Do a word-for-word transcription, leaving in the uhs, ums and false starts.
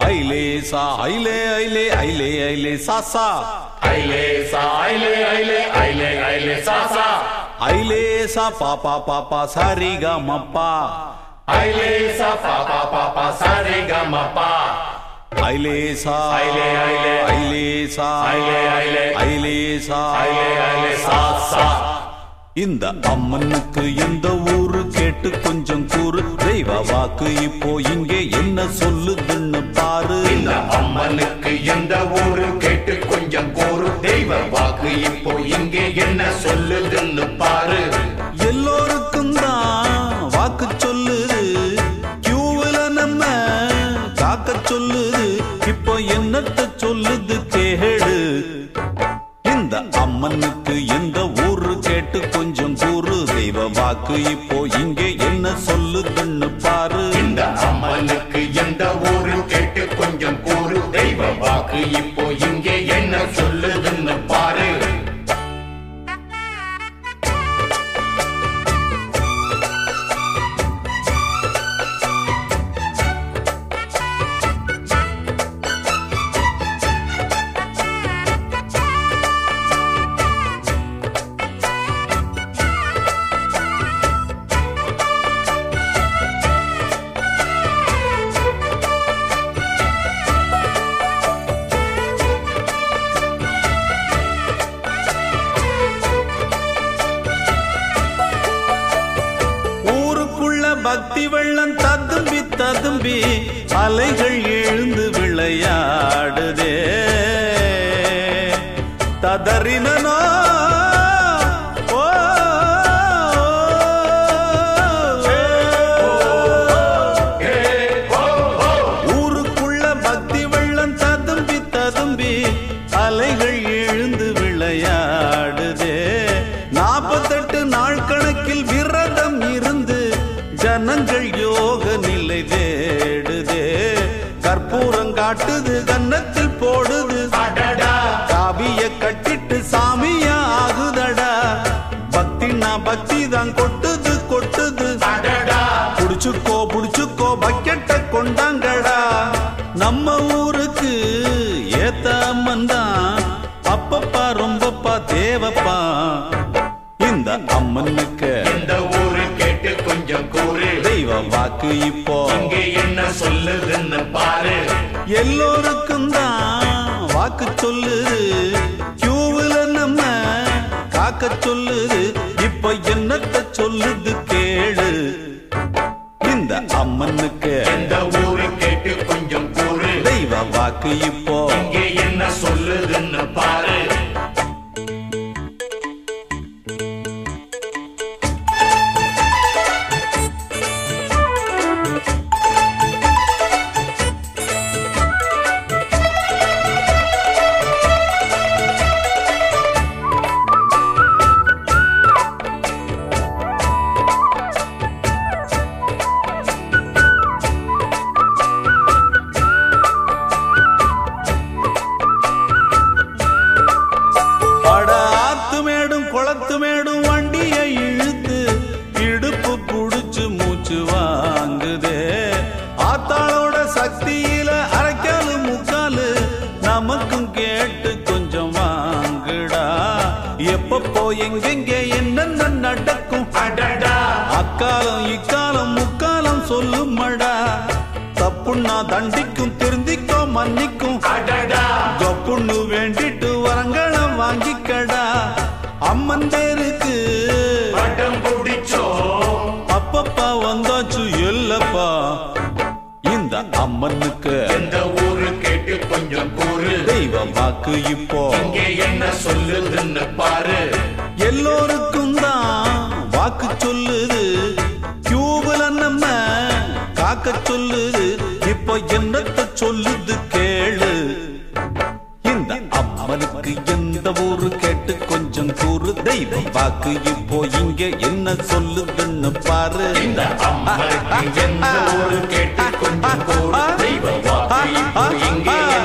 ஐலேசா ஐலே ஐலே ஐலே ஐலே சாசா ஐலேசா ஐலே ஐலே ஐலே ஐலே சாசா ஐலேசா பாப்பா பாப்பா சரிகா மப்பா ஐலேசா பாப்பா பாப்பா சரிகா மப்பா ஐலேசா ஐலே ஐலே ஐலேசா ஐலே ஐலே ஐலேசா ஐலே ஐலே சாசா இந்த அம்மனுக்கு எந்த ஊரு கேட்டு கொஞ்சம் கூறு தெய்வ வாக்கு இப்போ இங்கே என்ன சொல்லுதுன்னு பாரு இந்த அம்மனுக்கு எந்த ஊரு கேட்டு கொஞ்சம் கூறு தெய்வ வாக்கு இப்போ இங்கே என்ன சொல்லுதுன்னு பாரு எல்லோருக்கும் தான் வாக்கு சொல்லுது கியூவில் நம்ம காக்க சொல்லுது இப்போ என்னத்த சொல்லுது கேடு இந்த அம்மனுக்கு எந்த ஊரு கேட்டு கொஞ்சம் கூறு தெய்வ வாக்கு இப்போ இங்கே என்ன சொல்லுதுன்னு பாரு இந்த அம்மனுக்கு எந்த ஊரு கேட்டு கொஞ்சம் கூறு தெய்வ வாக்கு இப்போ இங்கே என்ன சொல்லுதுன்னு பாரு பக்தி வெள்ளம் ததும்பி ததும்பி அலைகள் எழுந்து விளையாடுதே ததறினோ ஊருக்குள்ள பக்தி வெள்ளம் ததும்பி ததும்பி அலைகள் எழுந்து விளையாடுதே நாற்பத்தெட்டு நாள் கணக்கில் விரதம் இருந்து ஜனங்கள் யோக நிலை தேடுதே கற்பூரம் காட்டுது கன்னத்தில் போடுது காவிய கட்டிட்டு சாமியா ஆகுதடா பக்தினா பக்தி தான் கொட்டுது கொட்டுது புடிச்சுக்கோ புடிச்சுக்கோ பக்கெட்ட கொண்டாங்கடா நம்ம ஊருக்கு ஏத்த அம்மன் தான் அப்பப்பா ரொம்பப்பா தேவப்பா இந்த அம்மனுக்கு இந்த ஊரு கேட்டு கொஞ்சம் கூறு தெய்வ வாக்கு இப்போ இங்கே என்ன சொல்லுதுன்னு பாரு எல்லோருக்கும் தான் வாக்கு சொல்லுது கியூவில் நம்ம காக்க சொல்லுது இப்ப என்னத்த சொல்லுது கேளு இந்த அம்மனுக்கு இந்த ஊரு கேட்டு கொஞ்சம் கூறு தெய்வ வாக்கு இப்போ இங்கே என்ன சொல்லுதுன்னு பாரு குளத்து மேடும் வண்டியை இழுத்து இடுப்பு புடிச்சு மூச்சு வாங்குதே ஆத்தாளோட சக்தியில அரைக்காலு முக்காலு நமக்கும் கேட்டு கொஞ்சம் வாங்குடா எப்பப்போ எங்கெங்க என்னென்ன நடக்கும் அக்காலம் இக்காலம் முக்காலம் சொல்லுமடா தப்புன்னா தண்டிக்கும் திருந்திக்கோ மன்னிக்கும் தொப்புன்னு வேண்டிட்டு வரங்களும் வாங்கிக்கடா அம்மன் பேருக்கு பட்டம் பிடிச்சோ அப்பப்பா வந்தாச்சு இல்லப்பா இந்த அம்மனுக்கு இந்த ஊரு கேட்டு கொஞ்சம் கூறு தெய்வ வாக்கு இப்போ இங்கே என்ன சொல்லுதுன்னு பாரு எல்லோருக்கும் தான் வாக்கு சொல்லுது கியூவில் நம்ம காக்க சொல்லுது இப்போ என்னத்த சொல்லுது கேளு இந்த அம்மனுக்கு எந்த ஊரு கேட்டு கொஞ்சம் கூறு தெய்வ வாக்கு இப்போ இங்க என்ன சொல்லுதுன்னு பாரு இந்த அம்மனுக்கு எந்த ஊரு கேட்டு கொஞ்சம் கூறு தெய்வ வாக்கு இப்போ இங்கே